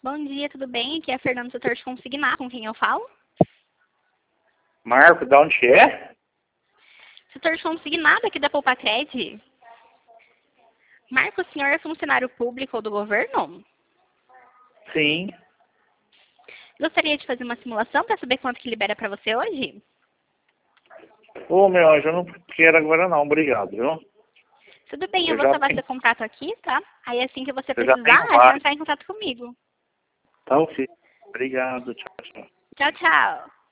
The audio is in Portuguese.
Bom dia, tudo bem? Aqui é a Fernanda, setor de consignado, com quem eu falo? Marco, de onde é? Setor de consignado aqui da Poupacred. Marco, o senhor é funcionário público ou do governo? Sim. Gostaria de fazer uma simulação para saber quanto que libera para você hoje? Ô, meu anjo, eu não quero agora não, obrigado, viu? Tudo bem, eu Eu vou já salvar tenho, seu contato aqui, tá? Aí assim que você eu já precisar, tenho é só vários. entrar em contato comigo. Tá, ok. Obrigado, tchau, tchau. Tchau, tchau.